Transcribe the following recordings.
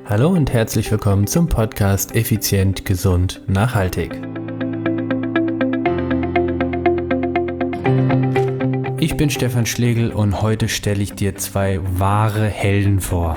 Hallo und herzlich willkommen zum Podcast Effizient, Gesund, Nachhaltig. Ich bin Stefan Schlegel und heute stelle ich dir zwei wahre Helden vor.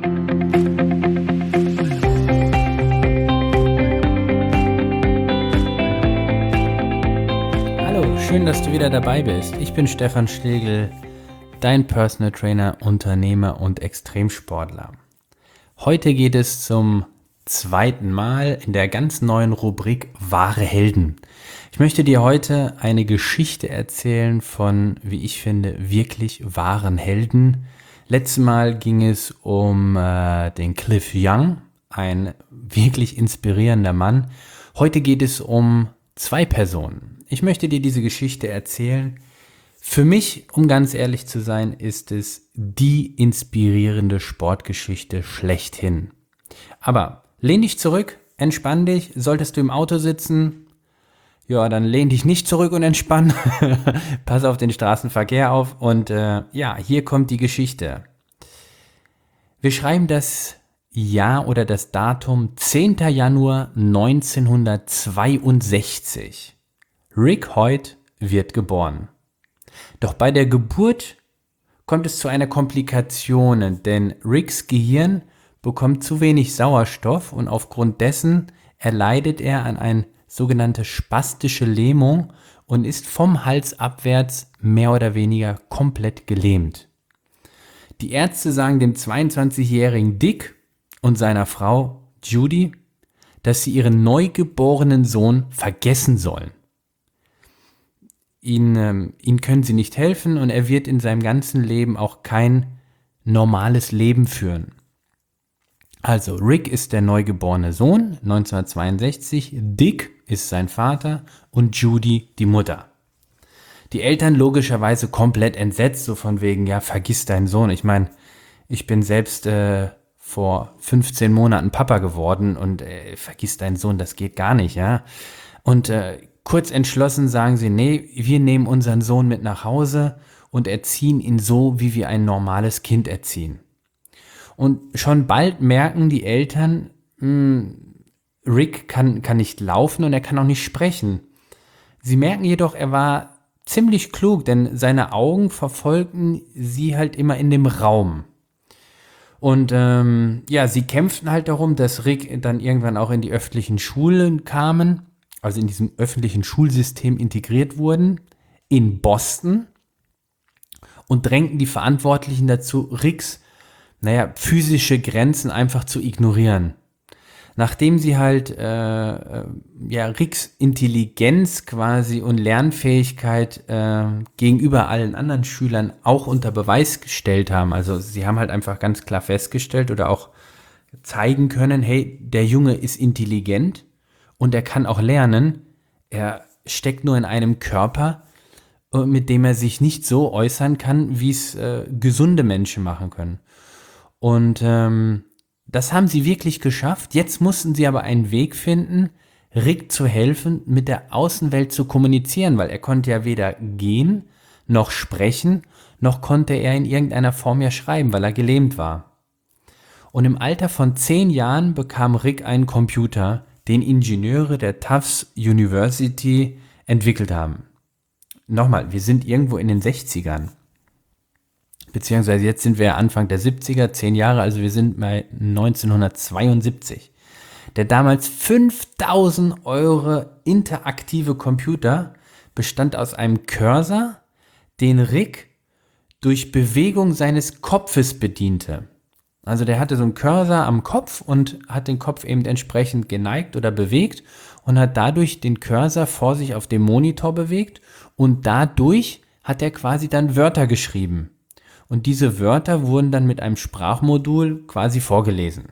Hallo, schön, dass du wieder dabei bist. Ich bin Stefan Schlegel, dein Personal Trainer, Unternehmer und Extremsportler. Heute geht es zum zweiten Mal in der ganz neuen Rubrik Wahre Helden. Ich möchte dir heute eine Geschichte erzählen von, wie ich finde, wirklich wahren Helden. Letztes Mal ging es um den Cliff Young, ein wirklich inspirierender Mann. Heute geht es um zwei Personen. Ich möchte dir diese Geschichte erzählen. Für mich, um ganz ehrlich zu sein, ist es die inspirierende Sportgeschichte schlechthin. Aber lehn dich zurück, entspann dich. Solltest du im Auto sitzen, ja, dann lehn dich nicht zurück und entspann. Pass auf den Straßenverkehr auf und hier kommt die Geschichte. Wir schreiben das Jahr oder das Datum 10. Januar 1962. Rick Hoyt wird geboren. Doch bei der Geburt kommt es zu einer Komplikation, denn Ricks Gehirn bekommt zu wenig Sauerstoff und aufgrund dessen erleidet er an eine sogenannte spastische Lähmung und ist vom Hals abwärts mehr oder weniger komplett gelähmt. Die Ärzte sagen dem 22-jährigen Dick und seiner Frau Judy, dass sie ihren neugeborenen Sohn vergessen sollen. Ihm können sie nicht helfen und er wird in seinem ganzen Leben auch kein normales Leben führen. Also Rick ist der neugeborene Sohn, 1962, Dick ist sein Vater und Judy die Mutter. Die Eltern logischerweise komplett entsetzt, so von wegen, ja, vergiss deinen Sohn. Ich meine, ich bin selbst vor 15 Monaten Papa geworden und vergiss deinen Sohn, das geht gar nicht, ja. Und kurz entschlossen sagen sie, nee, wir nehmen unseren Sohn mit nach Hause und erziehen ihn so, wie wir ein normales Kind erziehen. Und schon bald merken die Eltern, Rick kann nicht laufen und er kann auch nicht sprechen. Sie merken jedoch, er war ziemlich klug, denn seine Augen verfolgten sie halt immer in dem Raum. Und sie kämpften halt darum, dass Rick dann irgendwann auch in die öffentlichen Schulen kamen, also in diesem öffentlichen Schulsystem integriert wurden, in Boston und drängten die Verantwortlichen dazu, Ricks, physische Grenzen einfach zu ignorieren. Nachdem sie halt Ricks Intelligenz quasi und Lernfähigkeit gegenüber allen anderen Schülern auch unter Beweis gestellt haben, also sie haben halt einfach ganz klar festgestellt oder auch zeigen können, hey, der Junge ist intelligent, und er kann auch lernen, er steckt nur in einem Körper, mit dem er sich nicht so äußern kann, wie es gesunde Menschen machen können. Und das haben sie wirklich geschafft. Jetzt mussten sie aber einen Weg finden, Rick zu helfen, mit der Außenwelt zu kommunizieren, weil er konnte ja weder gehen, noch sprechen, noch konnte er in irgendeiner Form ja schreiben, weil er gelähmt war. Und im Alter von 10 Jahren bekam Rick einen Computer, den Ingenieure der Tufts University entwickelt haben. Nochmal, wir sind irgendwo in den 60ern. Beziehungsweise jetzt sind wir Anfang der 70er, 10 Jahre, also wir sind bei 1972. Der damals 5.000 € interaktive Computer bestand aus einem Cursor, den Rick durch Bewegung seines Kopfes bediente. Also der hatte so einen Cursor am Kopf und hat den Kopf eben entsprechend geneigt oder bewegt und hat dadurch den Cursor vor sich auf dem Monitor bewegt und dadurch hat er quasi dann Wörter geschrieben. Und diese Wörter wurden dann mit einem Sprachmodul quasi vorgelesen.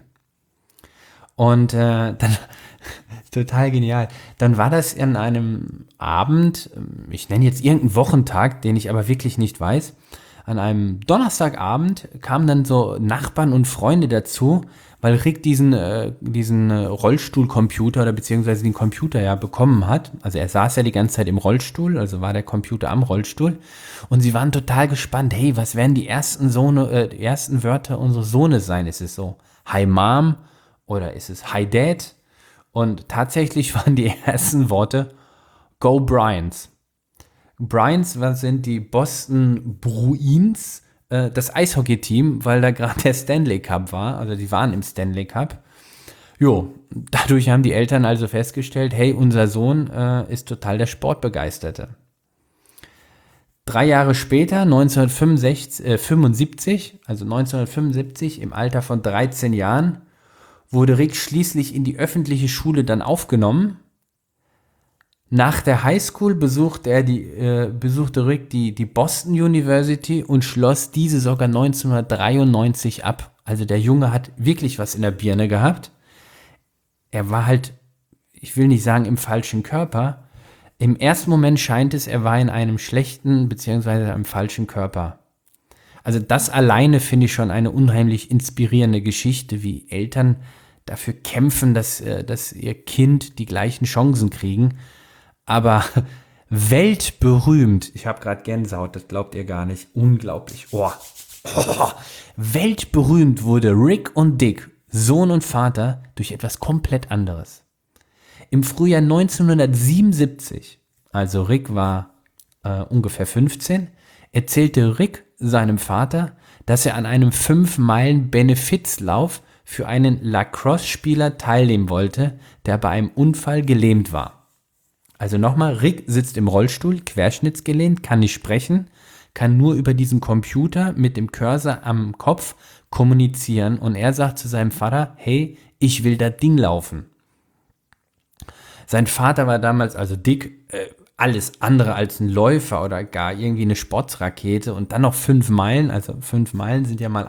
Und dann, total genial, dann war das an einem Abend, ich nenne jetzt irgendeinen Wochentag, den ich aber wirklich nicht weiß, an einem Donnerstagabend kamen dann so Nachbarn und Freunde dazu, weil Rick diesen Rollstuhlcomputer oder beziehungsweise den Computer ja bekommen hat. Also er saß ja die ganze Zeit im Rollstuhl, also war der Computer am Rollstuhl. Und sie waren total gespannt, hey, was werden die ersten Wörter unseres Sohnes sein? Es ist so Hi Mom oder ist es Hi Dad? Und tatsächlich waren die ersten Worte Go Bryans. Bryans, was sind die Boston Bruins, das Eishockey-Team, weil da gerade der Stanley Cup war, also die waren im Stanley Cup. Jo, dadurch haben die Eltern also festgestellt, hey, unser Sohn ist total der Sportbegeisterte. 3 Jahre später, 1975, im Alter von 13 Jahren, wurde Rick schließlich in die öffentliche Schule dann aufgenommen. Nach der Highschool besuchte Rick die Boston University und schloss diese sogar 1993 ab. Also der Junge hat wirklich was in der Birne gehabt. Er war halt, ich will nicht sagen im falschen Körper. Im ersten Moment scheint es, er war in einem schlechten bzw. einem falschen Körper. Also das alleine finde ich schon eine unheimlich inspirierende Geschichte, wie Eltern dafür kämpfen, dass ihr Kind die gleichen Chancen kriegen. Aber weltberühmt, ich habe gerade Gänsehaut, das glaubt ihr gar nicht, unglaublich. Weltberühmt wurde Rick und Dick, Sohn und Vater, durch etwas komplett anderes. Im Frühjahr 1977, also Rick war ungefähr 15, erzählte Rick seinem Vater, dass er an einem 5-Meilen-Benefizlauf für einen Lacrosse-Spieler teilnehmen wollte, der bei einem Unfall gelähmt war. Also nochmal, Rick sitzt im Rollstuhl, querschnittsgelehnt, kann nicht sprechen, kann nur über diesen Computer mit dem Cursor am Kopf kommunizieren und er sagt zu seinem Vater, hey, ich will das Ding laufen. Sein Vater war damals, also Dick, alles andere als ein Läufer oder gar irgendwie eine Sportsrakete und dann noch 5 Meilen, also 5 Meilen sind ja mal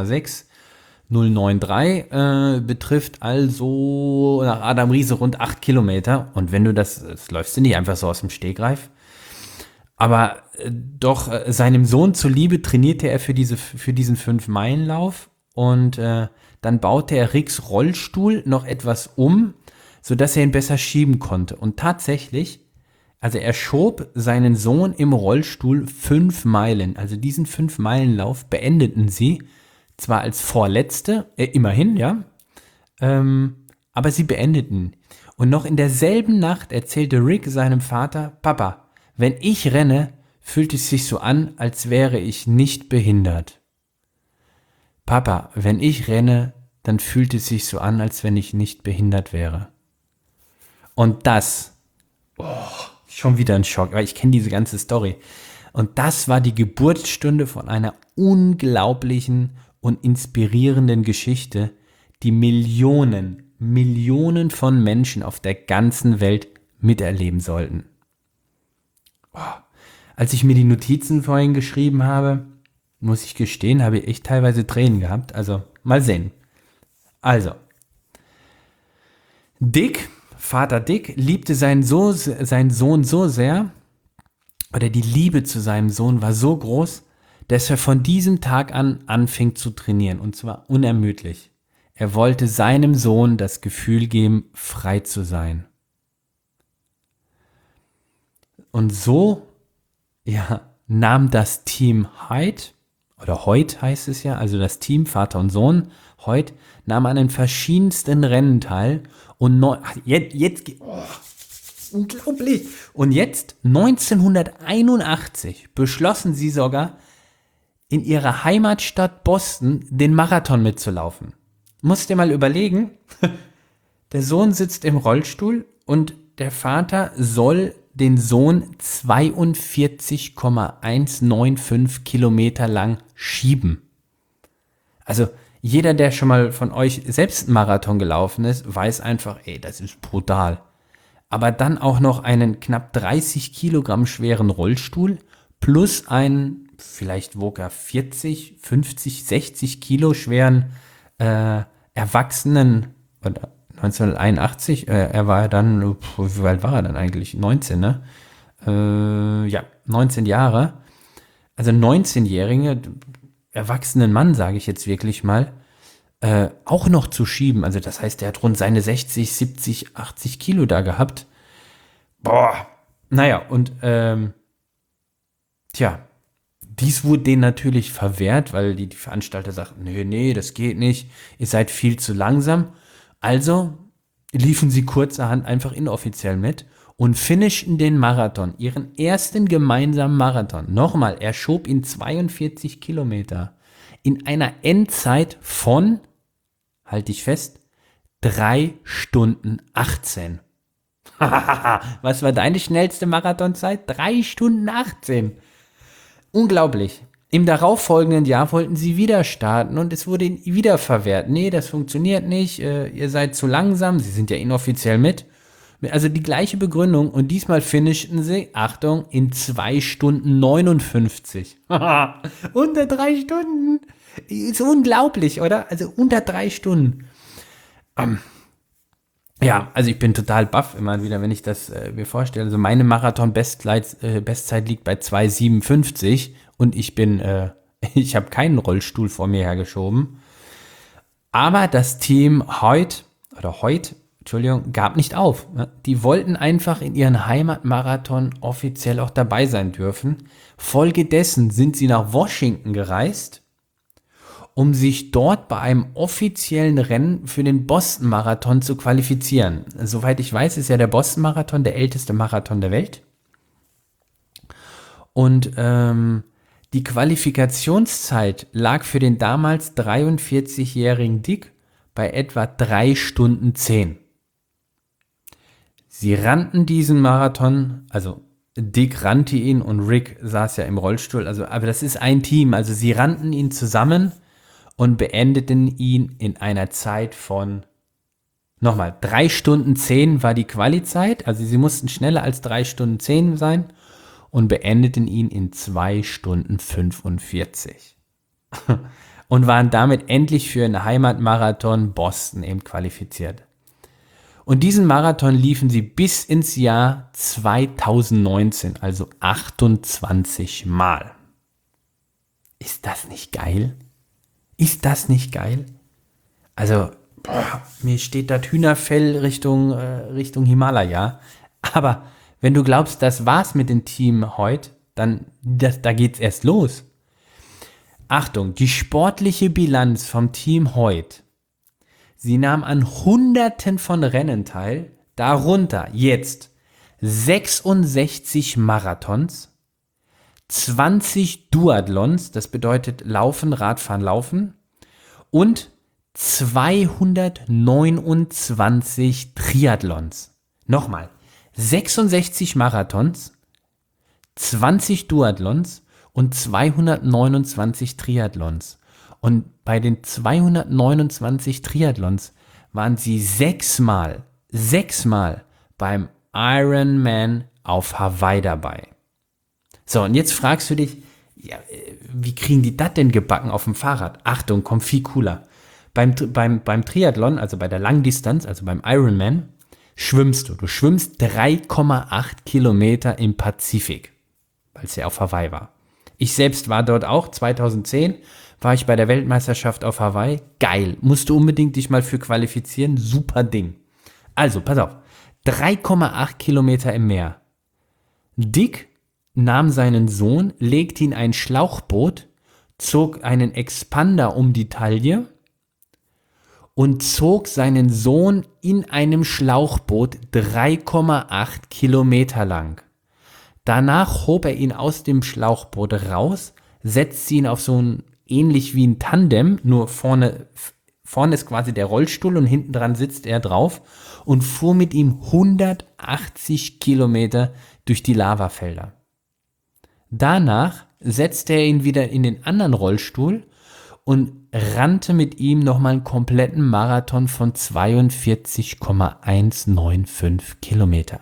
1,6093, betrifft also nach Adam Riese rund 8 Kilometer. Und wenn du das läufst du nicht einfach so aus dem Stegreif. Aber doch seinem Sohn zuliebe trainierte er für diesen 5-Meilen-Lauf und dann baute er Ricks Rollstuhl noch etwas um, sodass er ihn besser schieben konnte. Und tatsächlich, also er schob seinen Sohn im Rollstuhl 5 Meilen. Also diesen 5-Meilen-Lauf beendeten sie zwar als Vorletzte, immerhin, ja, aber sie beendeten. Und noch in derselben Nacht erzählte Rick seinem Vater, Papa, wenn ich renne, fühlt es sich so an, als wäre ich nicht behindert. Papa, wenn ich renne, dann fühlt es sich so an, als wenn ich nicht behindert wäre. Und das, schon wieder ein Schock, weil ich kenne diese ganze Story. Und das war die Geburtsstunde von einer unglaublichen und inspirierenden Geschichte, die Millionen von Menschen auf der ganzen Welt miterleben sollten. Als ich mir die Notizen vorhin geschrieben habe, muss ich gestehen, habe ich echt teilweise Tränen gehabt. Also, mal sehen. Also, Vater Dick, liebte seinen Sohn so sehr, oder die Liebe zu seinem Sohn war so groß, dass er von diesem Tag an anfing zu trainieren, und zwar unermüdlich. Er wollte seinem Sohn das Gefühl geben, frei zu sein. Und so, ja, nahm das Team Hoyt, oder Hoyt heißt es ja, also das Team Vater und Sohn, Hoyt, nahm an den verschiedensten Rennen teil und unglaublich. Und jetzt, 1981, beschlossen sie sogar, in ihrer Heimatstadt Boston den Marathon mitzulaufen. Musst dir mal überlegen, der Sohn sitzt im Rollstuhl und der Vater soll den Sohn 42,195 Kilometer lang schieben. Also jeder, der schon mal von euch selbst einen Marathon gelaufen ist, weiß einfach, ey, das ist brutal. Aber dann auch noch einen knapp 30 Kilogramm schweren Rollstuhl plus einen, vielleicht wog er 40, 50, 60 Kilo schweren Erwachsenen, oder 1981, er war dann, wie alt war er dann eigentlich? 19, ne? 19 Jahre. Also 19-jährige, erwachsenen Mann, sage ich jetzt wirklich mal, auch noch zu schieben. Also das heißt, er hat rund seine 60, 70, 80 Kilo da gehabt. Boah. Naja, und Dies wurde denen natürlich verwehrt, weil die Veranstalter sagten, nee, das geht nicht, ihr seid viel zu langsam. Also liefen sie kurzerhand einfach inoffiziell mit und finishten den Marathon, ihren ersten gemeinsamen Marathon. Nochmal, er schob ihn 42 Kilometer in einer Endzeit von, halte ich fest, 3 Stunden 18. Was war deine schnellste Marathonzeit? 3 Stunden 18. Unglaublich. Im darauffolgenden Jahr wollten sie wieder starten und es wurde ihnen wieder verwehrt. Nee, das funktioniert nicht, ihr seid zu langsam, sie sind ja inoffiziell mit. Also die gleiche Begründung und diesmal finishten sie, Achtung, in 2 Stunden 59. Unter 3 Stunden. Ist unglaublich, oder? Also unter 3 Stunden. Ja, also ich bin total baff immer wieder, wenn ich das mir vorstelle. Also meine Marathon-Bestzeit liegt bei 2,57 und ich habe keinen Rollstuhl vor mir hergeschoben. Aber das Team Hoyt, gab nicht auf. Ne? Die wollten einfach in ihren Heimatmarathon offiziell auch dabei sein dürfen. Folgedessen sind sie nach Washington gereist, um sich dort bei einem offiziellen Rennen für den Boston-Marathon zu qualifizieren. Soweit ich weiß, ist ja der Boston-Marathon der älteste Marathon der Welt. Und die Qualifikationszeit lag für den damals 43-jährigen Dick bei etwa 3 Stunden 10. Sie rannten diesen Marathon, also Dick rannte ihn und Rick saß ja im Rollstuhl, aber das ist ein Team, also sie rannten ihn zusammen und beendeten ihn in einer Zeit von, nochmal, 3 Stunden 10 war die Quali-Zeit, also sie mussten schneller als 3 Stunden 10 sein und beendeten ihn in 2 Stunden 45. Und waren damit endlich für den Heimatmarathon Boston eben qualifiziert. Und diesen Marathon liefen sie bis ins Jahr 2019, also 28 Mal. Ist das nicht geil? Ist das nicht geil? Also, mir steht das Hühnerfell Richtung Himalaya. Aber wenn du glaubst, das war's mit dem Team heute, dann da geht's erst los. Achtung, die sportliche Bilanz vom Team heute. Sie nahm an Hunderten von Rennen teil, darunter jetzt 66 Marathons, 20 Duathlons, das bedeutet Laufen, Radfahren, Laufen, und 229 Triathlons. Nochmal, 66 Marathons, 20 Duathlons und 229 Triathlons. Und bei den 229 Triathlons waren sie sechsmal beim Ironman auf Hawaii dabei. So, und jetzt fragst du dich, ja, wie kriegen die das denn gebacken auf dem Fahrrad? Achtung, kommt viel cooler. Beim Triathlon, also bei der Langdistanz, also beim Ironman, schwimmst du. Du schwimmst 3,8 Kilometer im Pazifik, weil es ja auf Hawaii war. Ich selbst war dort auch, 2010 war ich bei der Weltmeisterschaft auf Hawaii. Geil, musst du unbedingt dich mal für qualifizieren, super Ding. Also, pass auf, 3,8 Kilometer im Meer. Dick nahm seinen Sohn, legte ihn in ein Schlauchboot, zog einen Expander um die Taille und zog seinen Sohn in einem Schlauchboot 3,8 Kilometer lang. Danach hob er ihn aus dem Schlauchboot raus, setzte ihn auf so ein, ähnlich wie ein Tandem, nur vorne ist quasi der Rollstuhl und hinten dran sitzt er drauf und fuhr mit ihm 180 Kilometer durch die Lavafelder. Danach setzte er ihn wieder in den anderen Rollstuhl und rannte mit ihm nochmal einen kompletten Marathon von 42,195 Kilometer.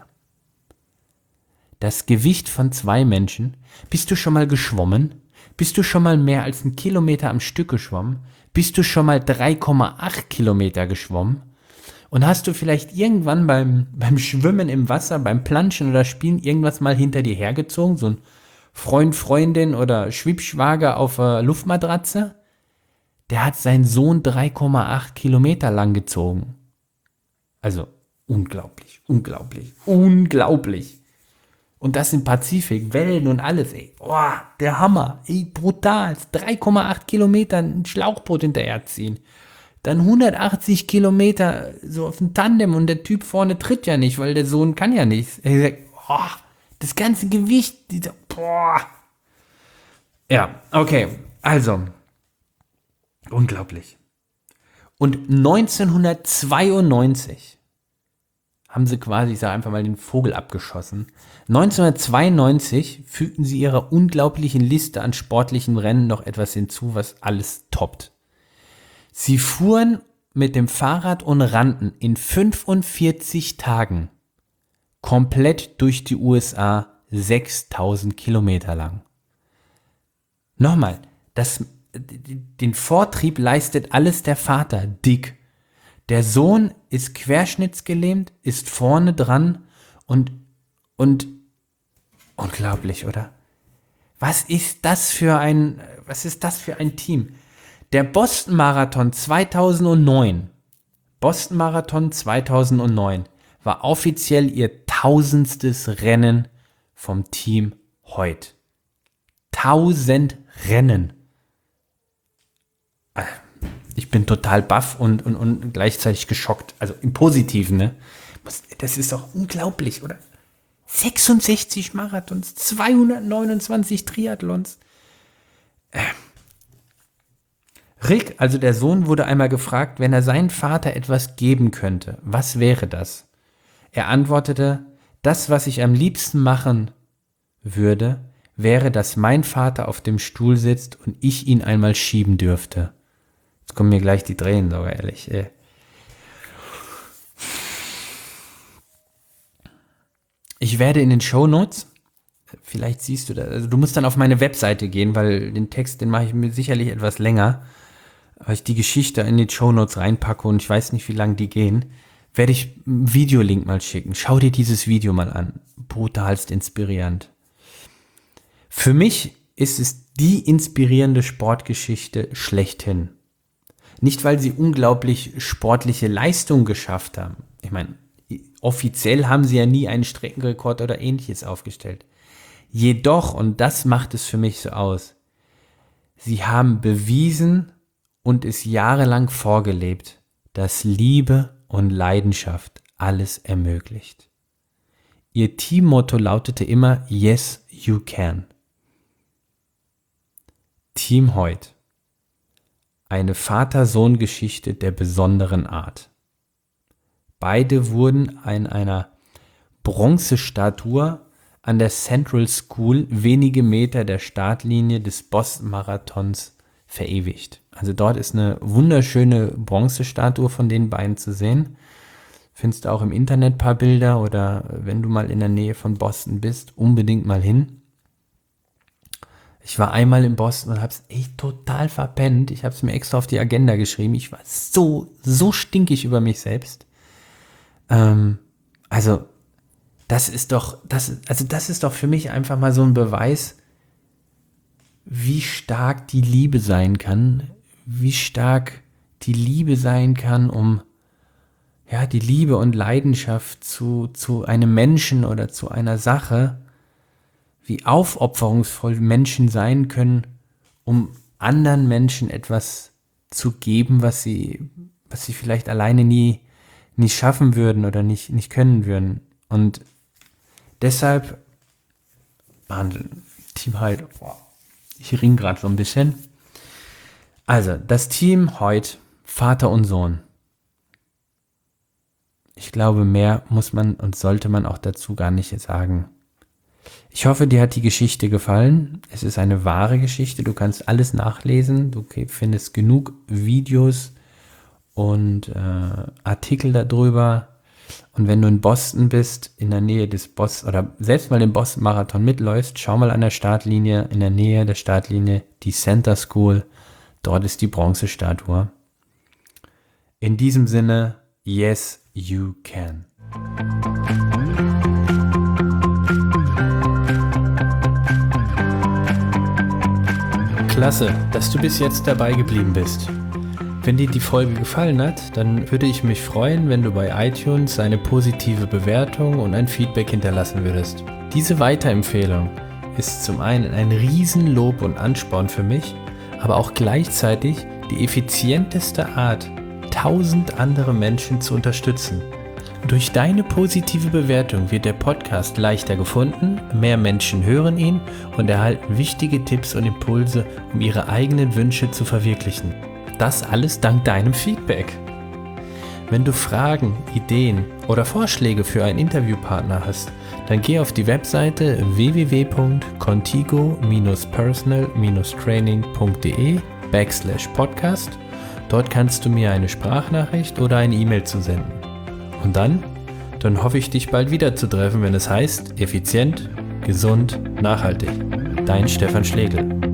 Das Gewicht von 2 Menschen. Bist du schon mal geschwommen? Bist du schon mal mehr als 1 Kilometer am Stück geschwommen? Bist du schon mal 3,8 Kilometer geschwommen? Und hast du vielleicht irgendwann beim Schwimmen im Wasser, beim Planschen oder Spielen irgendwas mal hinter dir hergezogen? So ein Freund, Freundin oder Schwippschwager auf der Luftmatratze? Der hat seinen Sohn 3,8 Kilometer lang gezogen. Also unglaublich, unglaublich, unglaublich. Und das im Pazifik, Wellen und alles, ey. Boah, der Hammer, ey, brutal. 3,8 Kilometer ein Schlauchboot hinterherziehen. Dann 180 Kilometer so auf dem Tandem und der Typ vorne tritt ja nicht, weil der Sohn kann ja nichts. Er sagt, boah, das ganze Gewicht, boah. Ja, okay, also, unglaublich. Und 1992 haben sie quasi, ich sage einfach mal, den Vogel abgeschossen. 1992 fügten sie ihrer unglaublichen Liste an sportlichen Rennen noch etwas hinzu, was alles toppt. Sie fuhren mit dem Fahrrad und rannten in 45 Tagen komplett durch die USA 6000 Kilometer lang. Nochmal, den Vortrieb leistet alles der Vater, Dick. Der Sohn ist querschnittsgelähmt, ist vorne dran und unglaublich, oder? Was ist das für ein Team? Der Boston Marathon 2009 war offiziell ihr 1000. Rennen vom Team Hoyt. 1000 Rennen. Ich bin total baff und gleichzeitig geschockt. Also im Positiven, ne? Das ist doch unglaublich, oder? 66 Marathons, 229 Triathlons. Rick, also der Sohn, wurde einmal gefragt, wenn er seinem Vater etwas geben könnte, was wäre das? Er antwortete, das, was ich am liebsten machen würde, wäre, dass mein Vater auf dem Stuhl sitzt und ich ihn einmal schieben dürfte. Jetzt kommen mir gleich die Tränen, sogar ehrlich. Ich werde in den Shownotes, vielleicht siehst du das, also du musst dann auf meine Webseite gehen, weil den Text, den mache ich mir sicherlich etwas länger, weil ich die Geschichte in die Shownotes reinpacke und ich weiß nicht, wie lange die gehen, werde ich einen Videolink mal schicken. Schau dir dieses Video mal an. Brutalst inspirierend. Für mich ist es die inspirierende Sportgeschichte schlechthin. Nicht, weil sie unglaublich sportliche Leistung geschafft haben. Ich meine, offiziell haben sie ja nie einen Streckenrekord oder ähnliches aufgestellt. Jedoch, und das macht es für mich so aus, sie haben bewiesen und es jahrelang vorgelebt, dass Liebe und Leidenschaft alles ermöglicht. Ihr Teammotto lautete immer Yes, you can. Team Hoyt. Eine Vater-Sohn-Geschichte der besonderen Art. Beide wurden an einer Bronzestatue an der Central School wenige Meter der Startlinie des Boston Marathons verewigt. Also dort ist eine wunderschöne Bronzestatue von den beiden zu sehen. Findest du auch im Internet ein paar Bilder oder wenn du mal in der Nähe von Boston bist, unbedingt mal hin. Ich war einmal in Boston und hab's echt total verpennt. Ich habe es mir extra auf die Agenda geschrieben. Ich war so stinkig über mich selbst. Also das ist doch für mich einfach mal so ein Beweis, wie stark die Liebe sein kann, um ja die Liebe und Leidenschaft zu einem Menschen oder zu einer Sache, wie aufopferungsvoll Menschen sein können, um anderen Menschen etwas zu geben, was sie vielleicht alleine nie schaffen würden oder nicht können würden. Und deshalb, Team Hoyt, ich ring gerade so ein bisschen. Also, das Team Hoyt, Vater und Sohn. Ich glaube, mehr muss man und sollte man auch dazu gar nicht sagen. Ich hoffe, dir hat die Geschichte gefallen. Es ist eine wahre Geschichte. Du kannst alles nachlesen. Du findest genug Videos und Artikel darüber. Und wenn du in Boston bist, in der Nähe des Boston oder selbst mal den Boston Marathon mitläufst, schau mal an der Startlinie, in der Nähe der Startlinie, die Center School. Dort ist die Bronzestatue. In diesem Sinne, yes, you can. Klasse, dass du bis jetzt dabei geblieben bist. Wenn dir die Folge gefallen hat, dann würde ich mich freuen, wenn du bei iTunes eine positive Bewertung und ein Feedback hinterlassen würdest. Diese Weiterempfehlung ist zum einen ein Riesenlob und Ansporn für mich, aber auch gleichzeitig die effizienteste Art, 1000 andere Menschen zu unterstützen. Durch deine positive Bewertung wird der Podcast leichter gefunden, mehr Menschen hören ihn und erhalten wichtige Tipps und Impulse, um ihre eigenen Wünsche zu verwirklichen. Das alles dank deinem Feedback. Wenn du Fragen, Ideen oder Vorschläge für einen Interviewpartner hast, dann geh auf die Webseite www.contigo-personal-training.de/podcast. Dort kannst du mir eine Sprachnachricht oder eine E-Mail zusenden. Und dann hoffe ich, dich bald wieder zu treffen, wenn es heißt, effizient, gesund, nachhaltig. Dein Stefan Schlegel.